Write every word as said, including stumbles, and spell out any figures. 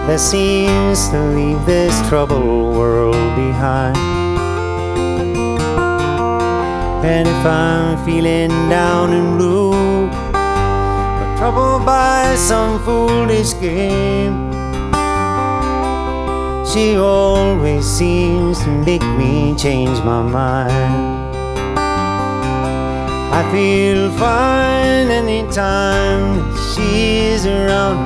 that seems to leave this troubled world behind. And if I'm feeling down and blue, or troubled by some foolish game, she always seems to make me change my mind. I feel fine anytime she's around.